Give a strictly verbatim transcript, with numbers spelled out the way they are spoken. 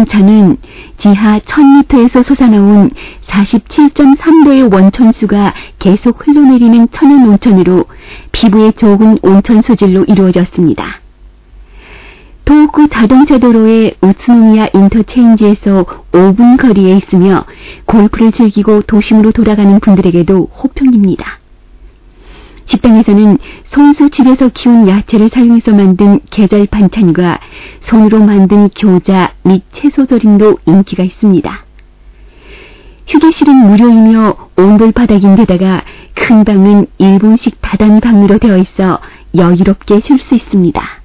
온천은 지하 천 미터에서 솟아나온 사십칠 점 삼 도의 원천수가 계속 흘러내리는 천연 온천으로 피부에 좋은 온천 소질로 이루어졌습니다. 도호쿠 자동차 도로의 우츠노미야 인터체인지에서 오 분 거리에 있으며 골프를 즐기고 도심으로 돌아가는 분들에게도 호평입니다. 식당에서는 손수 집에서 키운 야채를 사용해서 만든 계절 반찬과 손으로 만든 교자 및 채소조림도 인기가 있습니다. 휴게실은 무료이며 온돌 바닥인데다가 큰 방은 일본식 다다미 방으로 되어 있어 여유롭게 쉴 수 있습니다.